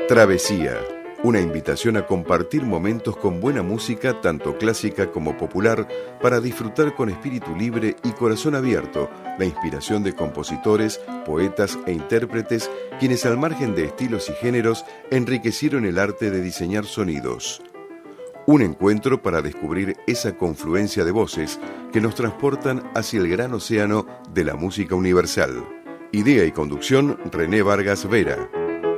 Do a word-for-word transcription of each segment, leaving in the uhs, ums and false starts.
Travesía, una invitación a compartir momentos con buena música, tanto clásica como popular, para disfrutar con espíritu libre y corazón abierto la inspiración de compositores, poetas e intérpretes, quienes al margen de estilos y géneros enriquecieron el arte de diseñar sonidos. Un encuentro para descubrir esa confluencia de voces que nos transportan hacia el gran océano de la música universal. Idea y conducción, René Vargas Vera.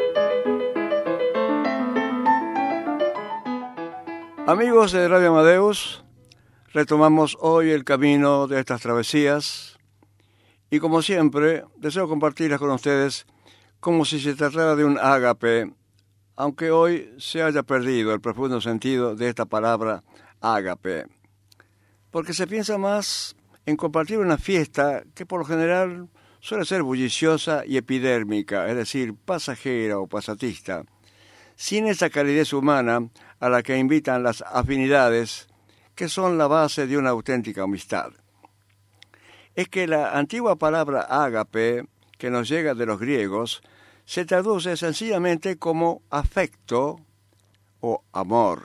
Amigos de Radio Amadeus, retomamos hoy el camino de estas travesías y, como siempre, deseo compartirlas con ustedes como si se tratara de un ágape, aunque hoy se haya perdido el profundo sentido de esta palabra ágape, porque se piensa más en compartir una fiesta que por lo general suele ser bulliciosa y epidérmica, es decir, pasajera o pasatista, sin esa calidez humana a la que invitan las afinidades, que son la base de una auténtica amistad. Es que la antigua palabra ágape, que nos llega de los griegos, se traduce sencillamente como afecto o amor.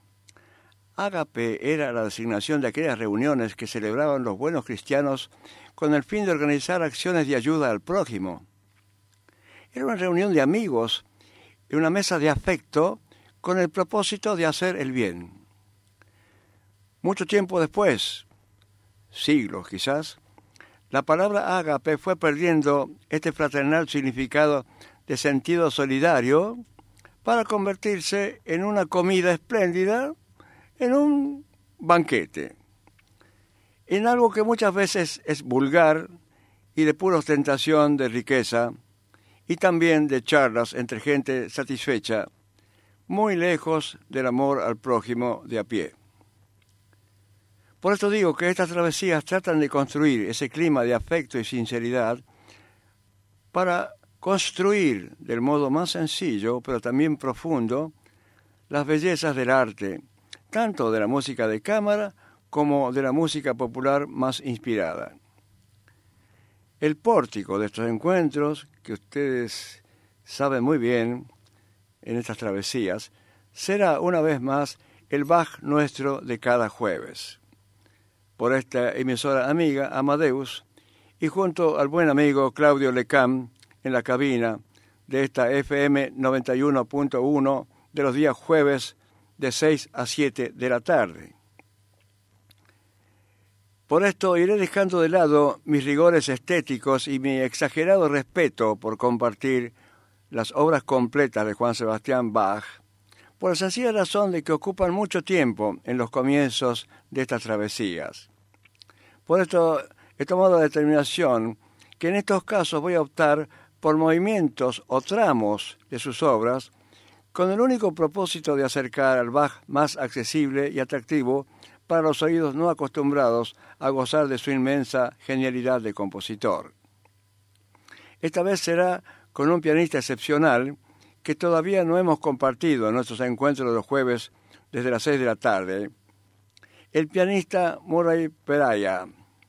Ágape era la designación de aquellas reuniones que celebraban los buenos cristianos con el fin de organizar acciones de ayuda al prójimo. Era una reunión de amigos en una mesa de afecto con el propósito de hacer el bien. Mucho tiempo después, siglos quizás, la palabra ágape fue perdiendo este fraternal significado de sentido solidario para convertirse en una comida espléndida, en un banquete, en algo que muchas veces es vulgar y de pura ostentación de riqueza, y también de charlas entre gente satisfecha, muy lejos del amor al prójimo de a pie. Por esto digo que estas travesías tratan de construir ese clima de afecto y sinceridad para construir del modo más sencillo, pero también profundo, las bellezas del arte, tanto de la música de cámara como de la música popular más inspirada. El pórtico de estos encuentros, que ustedes saben muy bien en estas travesías, será una vez más el Bach nuestro de cada jueves. Por esta emisora amiga Amadeus y junto al buen amigo Claudio Lecam en la cabina de esta F M noventa y uno punto uno de los días jueves de seis a siete de la tarde. Por esto iré dejando de lado mis rigores estéticos y mi exagerado respeto por compartir las obras completas de Juan Sebastián Bach, por la sencilla razón de que ocupan mucho tiempo en los comienzos de estas travesías. Por esto he tomado la determinación que en estos casos voy a optar por movimientos o tramos de sus obras con el único propósito de acercar al Bach más accesible y atractivo para los oídos no acostumbrados a gozar de su inmensa genialidad de compositor. Esta vez será con un pianista excepcional que todavía no hemos compartido en nuestros encuentros de los jueves desde las seis de la tarde, el pianista Murray Peraya.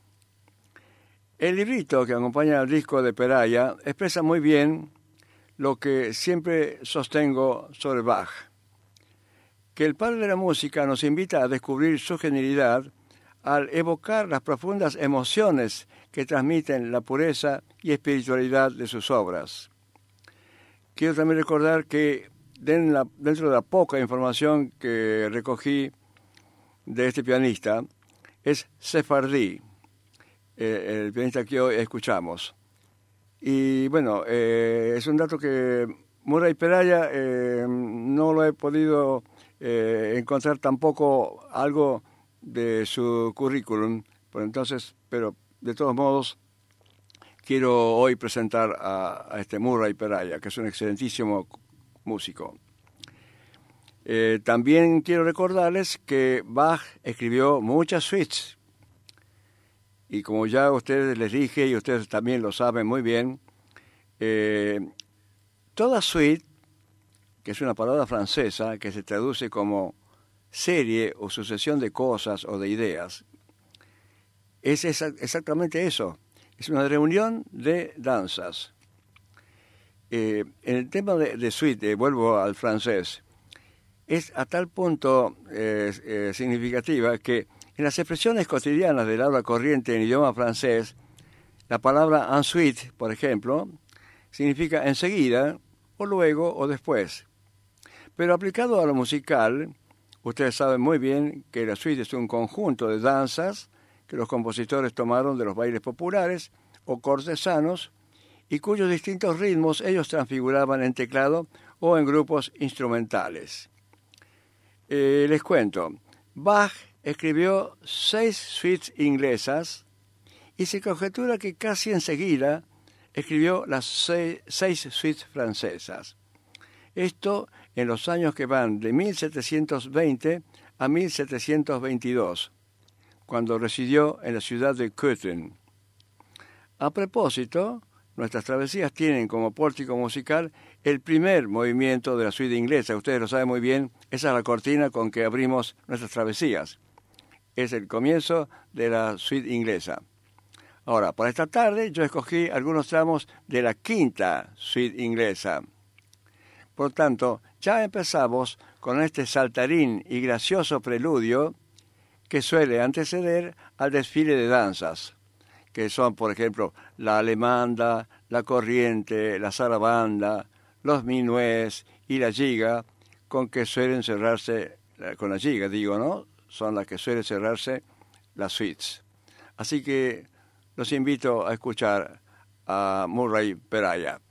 El librito que acompaña al disco de Peraya expresa muy bien lo que siempre sostengo sobre Bach, que el padre de la música nos invita a descubrir su genialidad al evocar las profundas emociones que transmiten la pureza y espiritualidad de sus obras. Quiero también recordar que dentro de la poca información que recogí de este pianista, es sefardí, eh, el pianista que hoy escuchamos. Y bueno, eh, es un dato que Murray Peraya eh, no lo he podido eh, encontrar tampoco algo de su currículum, por entonces, pero de todos modos quiero hoy presentar a, a este Murray Peraya, que es un excelentísimo músico. Eh, también quiero recordarles que Bach escribió muchas suites, y como ya a ustedes les dije, y ustedes también lo saben muy bien, eh, toda suite, que es una palabra francesa que se traduce como serie o sucesión de cosas o de ideas, es esa, exactamente eso. Es una reunión de danzas. Eh, en el tema de, de suite, eh, vuelvo al francés, es a tal punto eh, eh, significativa que en las expresiones cotidianas del habla corriente en idioma francés, la palabra ensuite, por ejemplo, significa enseguida, o luego, o después. Pero aplicado a lo musical, ustedes saben muy bien que la suite es un conjunto de danzas que los compositores tomaron de los bailes populares o cortesanos y cuyos distintos ritmos ellos transfiguraban en teclado o en grupos instrumentales. Eh, les cuento, Bach escribió seis suites inglesas y se conjetura que casi enseguida escribió las seis, seis suites francesas. Esto en los años que van de mil setecientos veinte a mil setecientos veintidós, cuando residió en la ciudad de Köthen. A propósito, nuestras travesías tienen como pórtico musical el primer movimiento de la suite inglesa. Ustedes lo saben muy bien, esa es la cortina con que abrimos nuestras travesías. Es el comienzo de la suite inglesa. Ahora, para esta tarde yo escogí algunos tramos de la quinta suite inglesa. Por tanto, ya empezamos con este saltarín y gracioso preludio que suele anteceder al desfile de danzas, que son, por ejemplo, la alemanda, la corriente, la zarabanda, los minués y la giga, con que suelen cerrarse, con la giga digo, ¿no? Son las que suelen cerrarse las suites. Así que los invito a escuchar a Murray Peraya.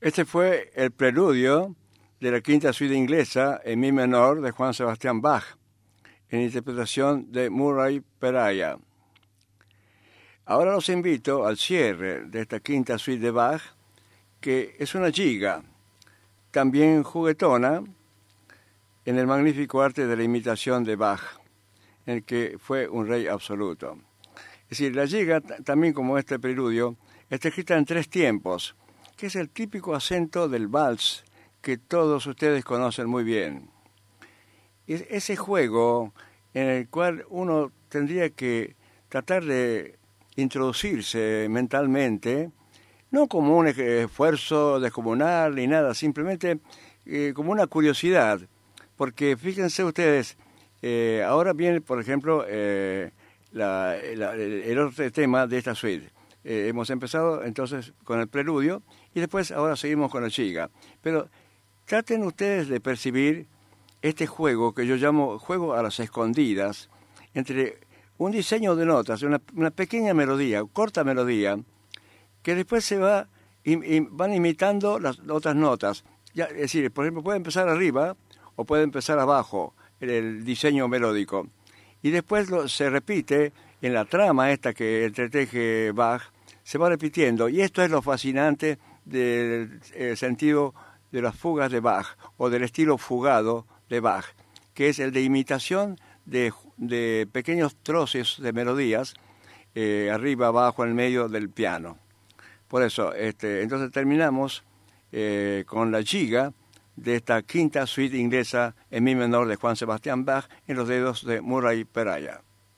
Este fue el preludio de la quinta suite inglesa en mi menor de Juan Sebastián Bach, en interpretación de Murray Peraya. Ahora los invito al cierre de esta quinta suite de Bach, que es una giga, también juguetona, en el magnífico arte de la imitación de Bach, en el que fue un rey absoluto. Es decir, la giga, también como este preludio, está escrita en tres tiempos, que es el típico acento del vals que todos ustedes conocen muy bien. Es ese juego en el cual uno tendría que tratar de introducirse mentalmente, no como un esfuerzo descomunal ni nada, simplemente eh, como una curiosidad, porque fíjense ustedes, eh, ahora viene, por ejemplo, eh, la, la, el otro tema de esta suite. Eh, hemos empezado entonces con el preludio y después ahora seguimos con la giga. Pero traten ustedes de percibir este juego que yo llamo juego a las escondidas, entre un diseño de notas, una, una pequeña melodía, corta melodía, que después se va im, im, van imitando las otras notas. Ya, es decir, por ejemplo, puede empezar arriba o puede empezar abajo el, el diseño melódico. Y después lo, se repite en la trama esta que entreteje Bach, se va repitiendo. Y esto es lo fascinante del eh, sentido de las fugas de Bach, o del estilo fugado de Bach, que es el de imitación de, de pequeños troces de melodías, eh, arriba, abajo, en el medio del piano. Por eso, este, entonces terminamos eh, con la giga de esta quinta suite inglesa en mi menor de Juan Sebastián Bach en los dedos de Murray Peraya.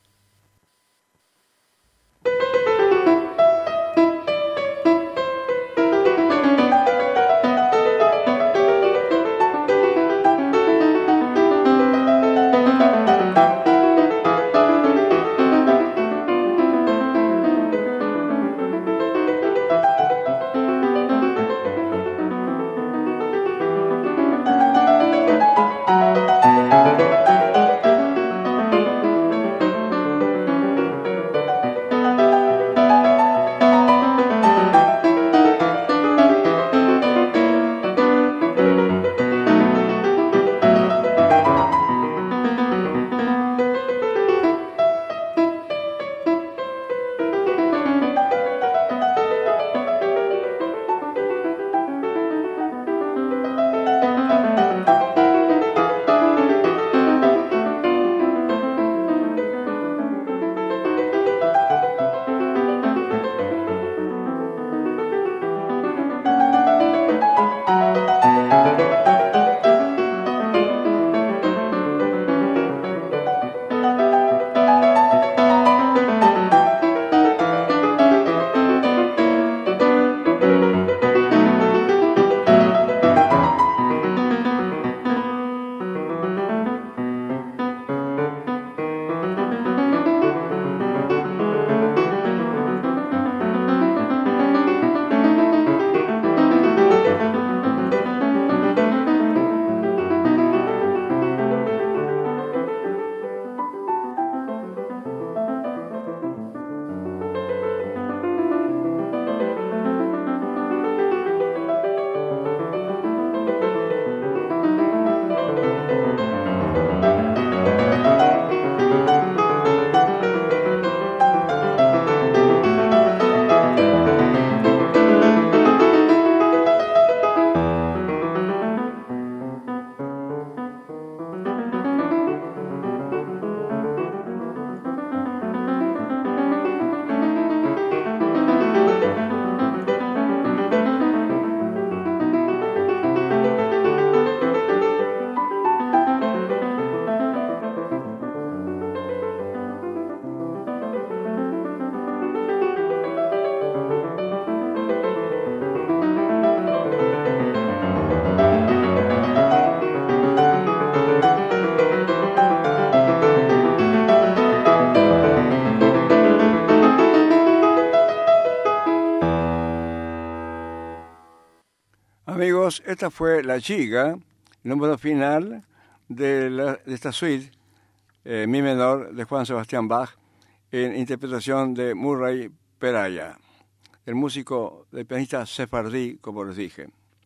Amigos, esta fue la giga, el número final de, la, de esta suite, eh, mi menor, de Juan Sebastián Bach, en interpretación de Murray Peraya, el músico, el pianista sefardí, como les dije.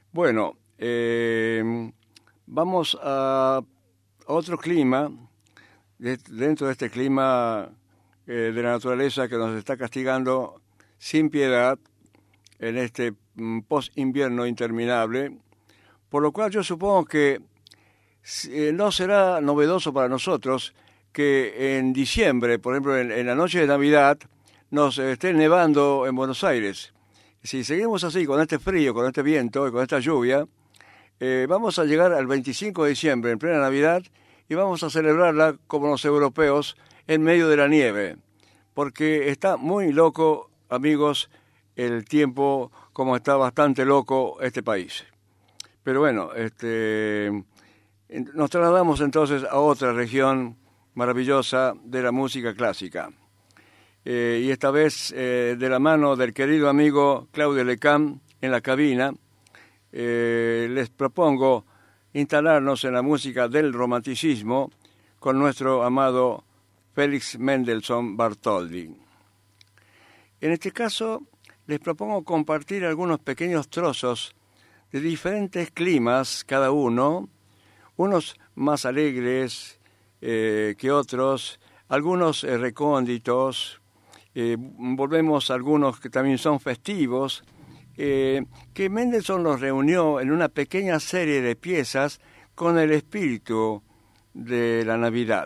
Bueno, eh, vamos a otro clima, de, dentro de este clima eh, de la naturaleza que nos está castigando sin piedad en este mm, post-invierno interminable, por lo cual yo supongo que eh, no será novedoso para nosotros que en diciembre, por ejemplo, en, en la noche de Navidad, nos eh, esté nevando en Buenos Aires. Si seguimos así, con este frío, con este viento y con esta lluvia, eh, vamos a llegar al veinticinco de diciembre, en plena Navidad, y vamos a celebrarla como los europeos, en medio de la nieve. Porque está muy loco, amigos, el tiempo, como está bastante loco este país. Pero bueno, este, nos trasladamos entonces a otra región maravillosa de la música clásica. Eh, y esta vez eh, de la mano del querido amigo Claudio Lecam en la cabina, eh, les propongo instalarnos en la música del romanticismo con nuestro amado Félix Mendelssohn Bartholdy. En este caso, les propongo compartir algunos pequeños trozos de diferentes climas cada uno, unos más alegres eh, que otros, algunos eh, recónditos. Eh, volvemos a algunos que también son festivos, eh, que Mendelssohn los reunió en una pequeña serie de piezas con el espíritu de la Navidad.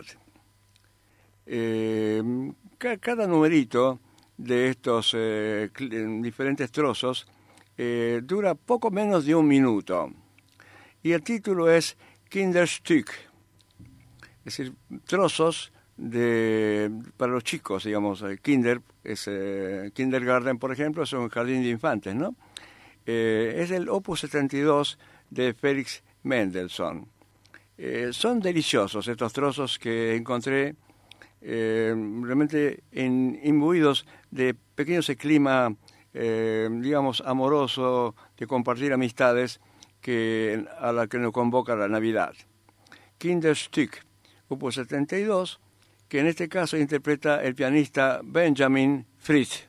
Eh, ca- cada numerito de estos eh, diferentes trozos eh, dura poco menos de un minuto. Y el título es Kinderstück, es decir, trozos de para los chicos, digamos. Kinder es eh, kindergarten, por ejemplo, es un jardín de infantes, ¿no? Eh, es el opus setenta y dos de Félix Mendelssohn. Eh, son deliciosos estos trozos que encontré eh, realmente en, imbuidos de pequeños clima, eh, digamos, amoroso, de compartir amistades que, a la que nos convoca la Navidad. Kinderstück, opus setenta y dos, que en este caso interpreta el pianista Benjamin Fritz.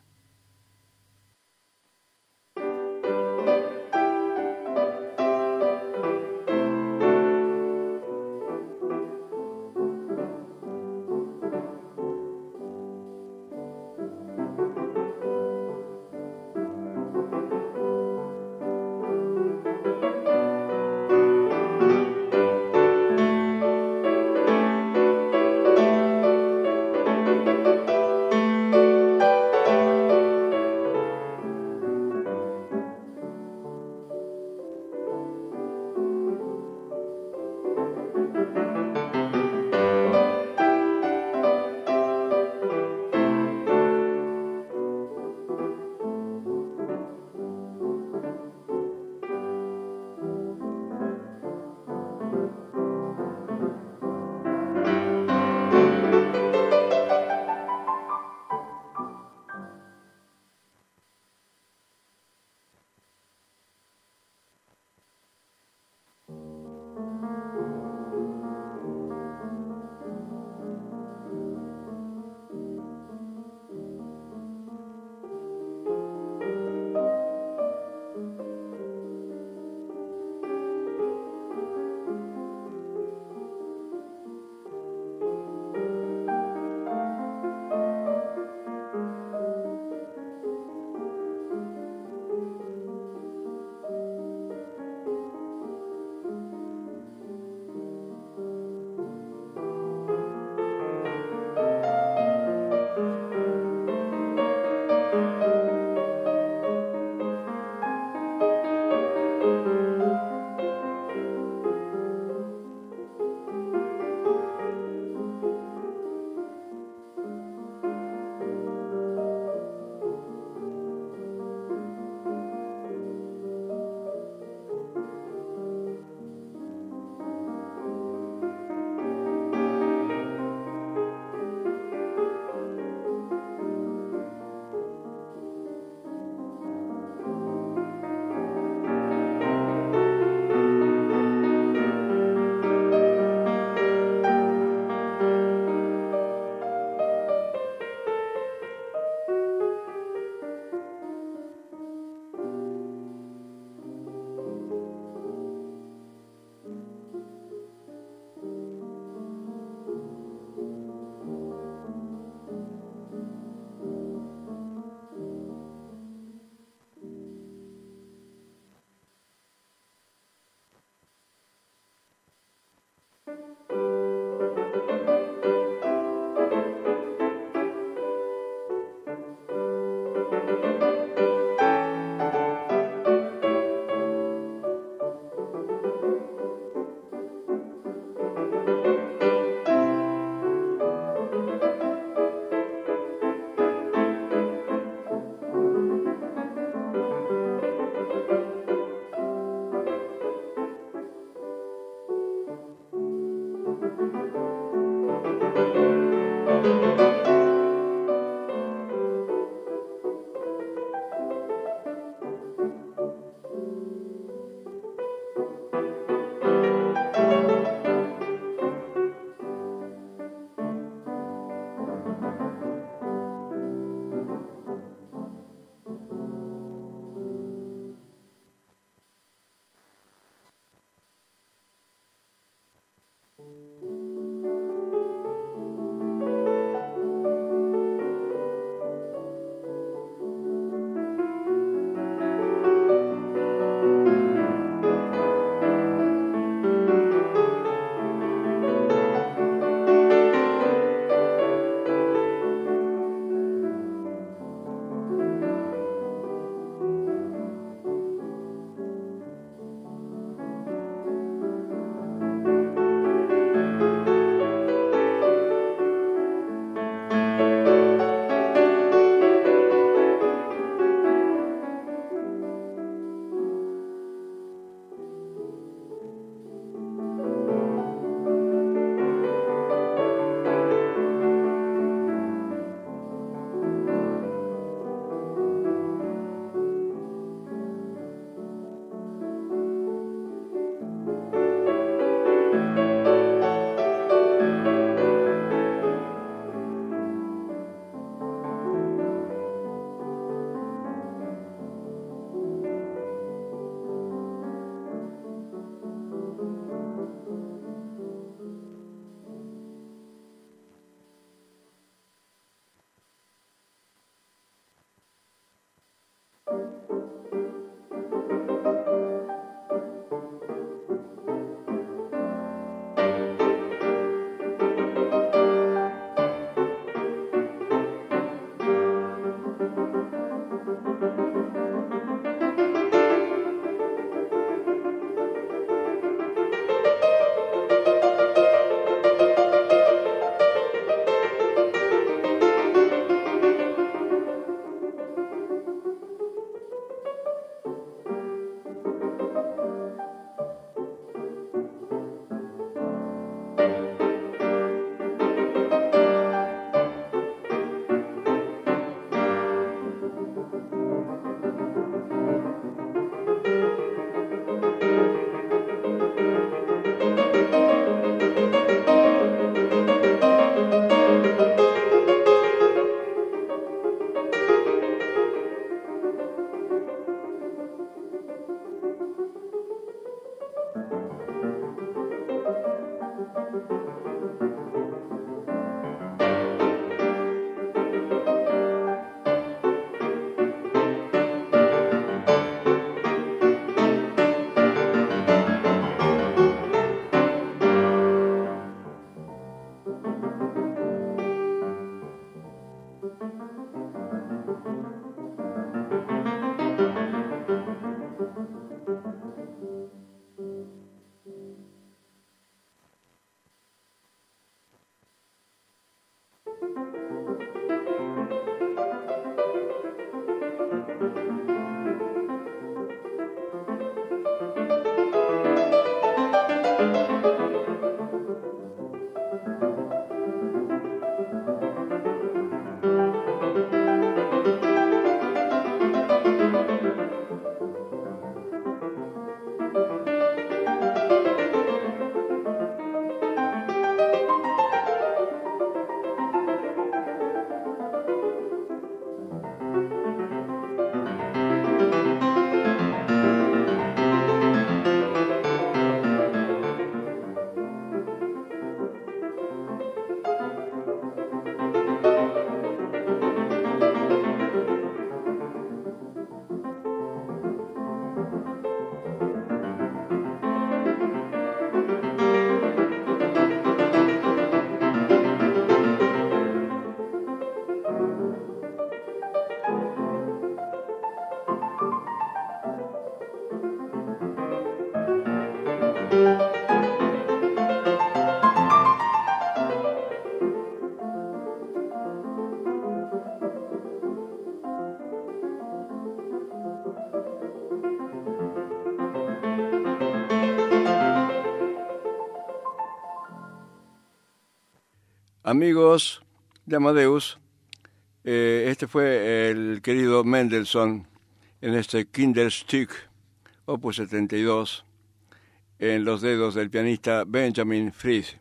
amigos de Amadeus, eh, este fue el querido Mendelssohn en este Kinderstück, opus setenta y dos, en los dedos del pianista Benjamin Fries.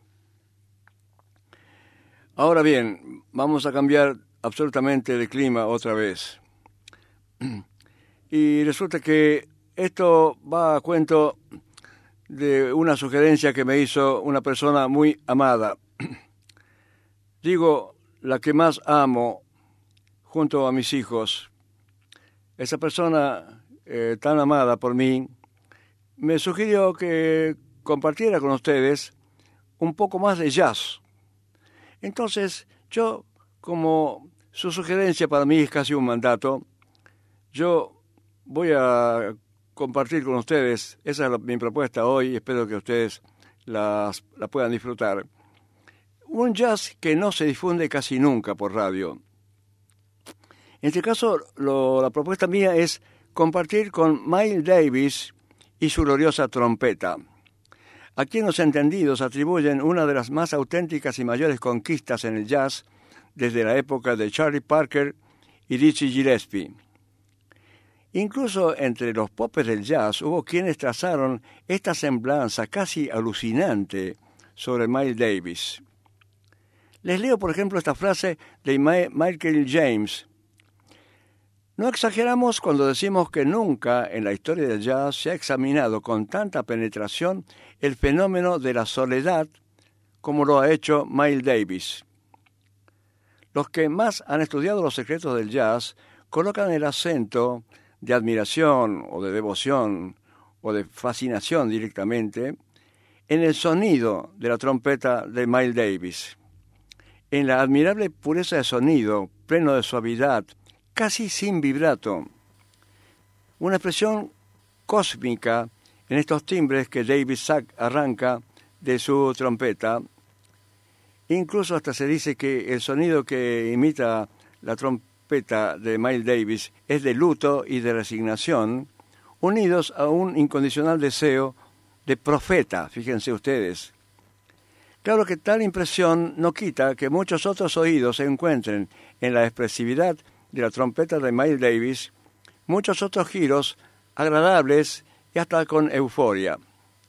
Ahora bien, vamos a cambiar absolutamente de clima otra vez. Y resulta que esto va a cuento de una sugerencia que me hizo una persona muy amada. Digo, la que más amo junto a mis hijos. Esa persona eh, tan amada por mí me sugirió que compartiera con ustedes un poco más de jazz. Entonces, yo, como su sugerencia para mí es casi un mandato, yo voy a compartir con ustedes, esa es mi propuesta hoy, espero que ustedes las, la puedan disfrutar, un jazz que no se difunde casi nunca por radio. En este caso, lo, la propuesta mía es compartir con Miles Davis y su gloriosa trompeta, a quien los entendidos atribuyen una de las más auténticas y mayores conquistas en el jazz desde la época de Charlie Parker y Dizzy Gillespie. Incluso entre los popes del jazz hubo quienes trazaron esta semblanza casi alucinante sobre Miles Davis. Les leo, por ejemplo, esta frase de Michael James. No exageramos cuando decimos que nunca en la historia del jazz se ha examinado con tanta penetración el fenómeno de la soledad como lo ha hecho Miles Davis. Los que más han estudiado los secretos del jazz colocan el acento de admiración o de devoción o de fascinación directamente en el sonido de la trompeta de Miles Davis, en la admirable pureza de sonido, pleno de suavidad, casi sin vibrato, una expresión cósmica en estos timbres que Davis arranca de su trompeta. Incluso hasta se dice que el sonido que imita la trompeta de Miles Davis es de luto y de resignación, unidos a un incondicional deseo de profeta, fíjense ustedes. Claro que tal impresión no quita que muchos otros oídos se encuentren en la expresividad de la trompeta de Miles Davis, muchos otros giros agradables y hasta con euforia.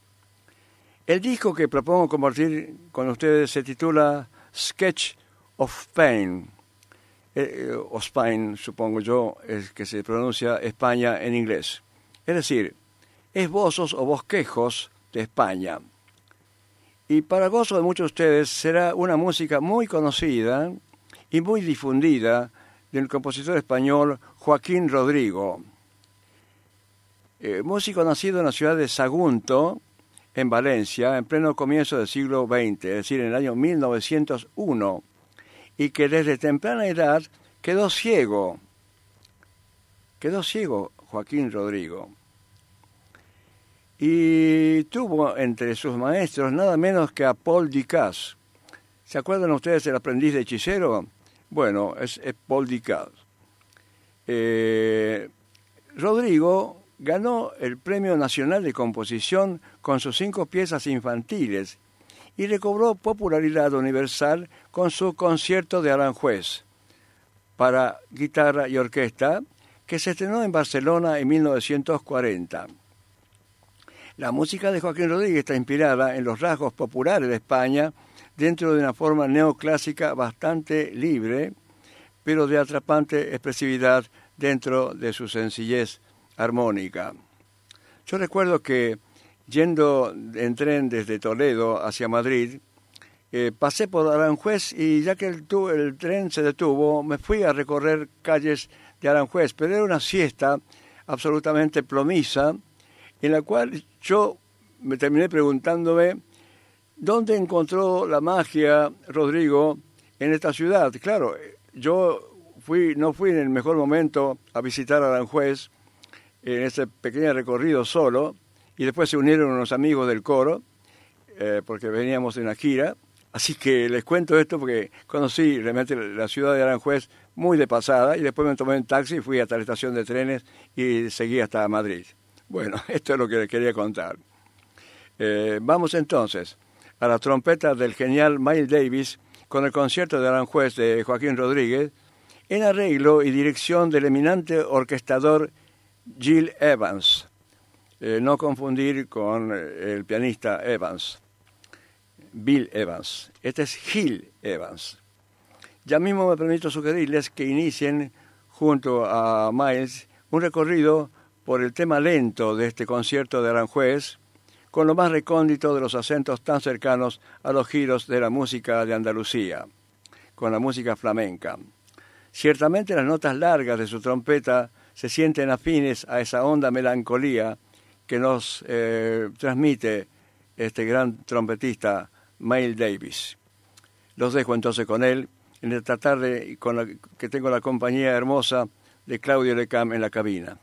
El disco que propongo compartir con ustedes se titula Sketch of Spain, eh, o Spain, supongo yo, es que se pronuncia España en inglés. Es decir, esbozos o bosquejos de España. Y para gozo de muchos de ustedes será una música muy conocida y muy difundida del compositor español Joaquín Rodrigo, eh, músico nacido en la ciudad de Sagunto, en Valencia, en pleno comienzo del siglo veinte, es decir, en el año mil novecientos uno, y que desde temprana edad quedó ciego. Quedó ciego Joaquín Rodrigo. Y tuvo entre sus maestros nada menos que a Paul Dukas. ¿Se acuerdan ustedes del aprendiz de hechicero? Bueno, es, es Paul Dukas. Eh, Rodrigo ganó el Premio Nacional de Composición con sus cinco piezas infantiles y recobró popularidad universal con su concierto de Aranjuez para guitarra y orquesta, que se estrenó en Barcelona en mil novecientos cuarenta. La música de Joaquín Rodríguez está inspirada en los rasgos populares de España dentro de una forma neoclásica bastante libre, pero de atrapante expresividad dentro de su sencillez armónica. Yo recuerdo que yendo en tren desde Toledo hacia Madrid, eh, pasé por Aranjuez y ya que el, tu, el tren se detuvo, me fui a recorrer calles de Aranjuez, pero era una siesta absolutamente plomiza, en la cual yo me terminé preguntándome dónde encontró la magia Rodrigo en esta ciudad. Claro, yo fui no fui en el mejor momento a visitar Aranjuez en ese pequeño recorrido solo, y después se unieron unos amigos del coro, eh, porque veníamos de una gira. Así que les cuento esto porque conocí realmente la ciudad de Aranjuez muy de pasada, y después me tomé un taxi y fui hasta la estación de trenes y seguí hasta Madrid. Bueno, esto es lo que les quería contar. Eh, vamos entonces a la trompeta del genial Miles Davis con el concierto de Aranjuez de Joaquín Rodríguez, en arreglo y dirección del eminente orquestador Gil Evans. Eh, no confundir con el pianista Evans, Bill Evans. Este es Gil Evans. Ya mismo me permito sugerirles que inicien junto a Miles un recorrido por el tema lento de este concierto de Aranjuez, con lo más recóndito de los acentos tan cercanos a los giros de la música de Andalucía, con la música flamenca. Ciertamente las notas largas de su trompeta se sienten afines a esa honda melancolía que nos eh, transmite este gran trompetista Miles Davis. Los dejo entonces con él en esta tarde, con la que tengo la compañía hermosa de Claudio Lecam en la cabina.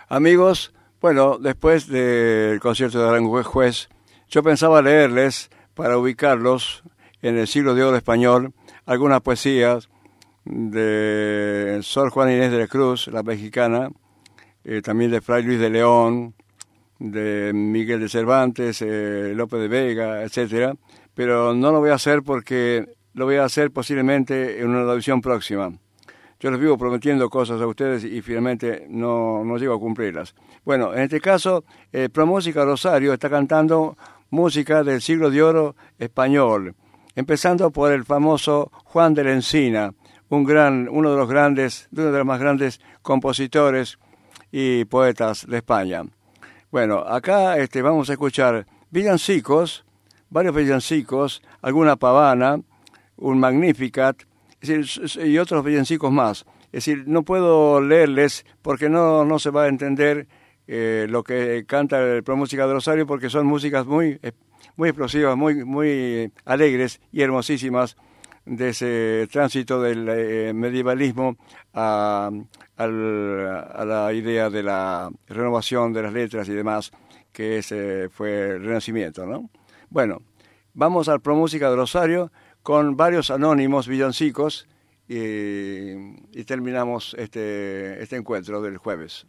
Amigos, bueno, después del concierto de Aranjuez, yo pensaba leerles, para ubicarlos en el siglo de oro español, algunas poesías de Sor Juana Inés de la Cruz, la mexicana, eh, también de Fray Luis de León, de Miguel de Cervantes, eh, López de Vega, etcétera. Pero no lo voy a hacer porque lo voy a hacer posiblemente en una audición próxima. Yo les vivo prometiendo cosas a ustedes y finalmente no, no llego a cumplirlas. Bueno, en este caso, eh, ProMúsica Rosario está cantando música del siglo de oro español, empezando por el famoso Juan de la Encina, un gran, uno de los grandes, uno de los más grandes compositores y poetas de España. Bueno, acá este, vamos a escuchar villancicos, varios villancicos, alguna pavana, un Magnificat, es decir, y otros villancicos más. Es decir, no puedo leerles porque no, no se va a entender eh, lo que canta el ProMúsica de Rosario, porque son músicas muy, muy explosivas, muy, muy alegres y hermosísimas, de ese tránsito del eh, medievalismo a, al, a la idea de la renovación de las letras y demás, que ese fue el Renacimiento, ¿no? Bueno, vamos al ProMúsica de Rosario con varios anónimos villancicos y, y terminamos este, este encuentro del jueves.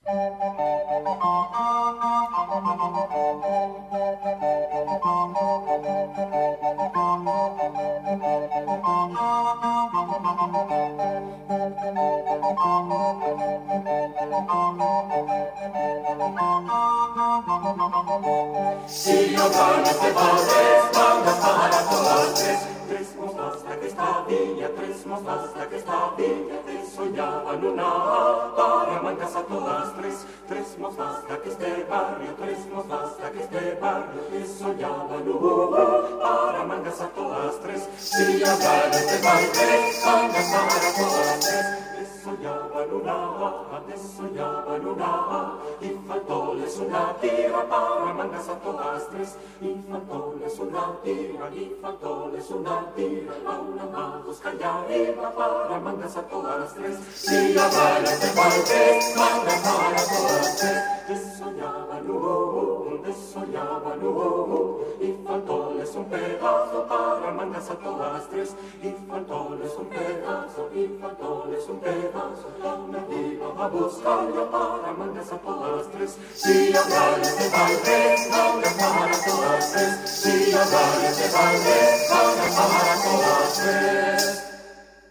Si no ganas de vales, mangas para todas tres. Tres basta que esta villa, tres basta que esta villa, te soñaban una para mangas a todas tres. Tres basta que este barrio, tres basta que este barrio, te soñaban una para mangas a todas tres. Si no ganas de vales, mangas para todas tres. Soñaban una, te soñaban una, y faltóles una tira para mangas a todas tres. Y faltóles una tira, y faltóles una tira, a una más allá arriba para mangas a todas tres. Si la balas de balde, mangas para todas tres. Te soñaban una, te soñaban una, y faltóles un pedazo para mangas a todas tres. Y faltóles un pedazo, y faltóles un pedazo. A buscarlo para mangas a todas tres. Si a balas de balde, mangas para todas tres. Si a balas de balde, mangas para todas tres.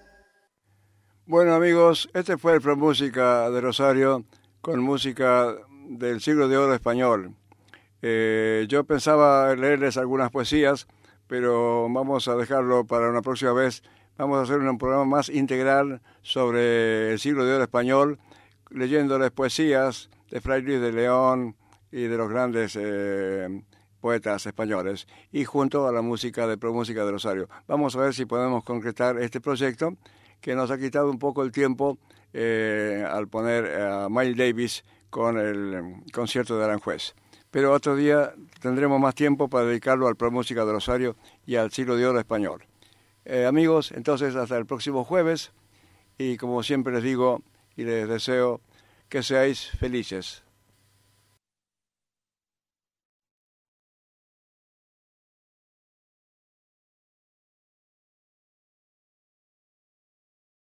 Bueno, amigos, este fue el Pro Música de Rosario con música del siglo de oro español. Eh, yo pensaba leerles algunas poesías, pero vamos a dejarlo para una próxima vez. Vamos a hacer un programa más integral sobre el siglo de oro español, leyéndoles poesías de Fray Luis de León y de los grandes eh, poetas españoles, y junto a la música de Pro Música de Rosario. Vamos a ver si podemos concretar este proyecto que nos ha quitado un poco el tiempo eh, al poner a Miles Davis con el concierto de Aranjuez. Pero otro día tendremos más tiempo para dedicarlo al Pro Música de Rosario y al siglo de oro español. Eh, amigos, entonces hasta el próximo jueves, y como siempre les digo y les deseo que seáis felices.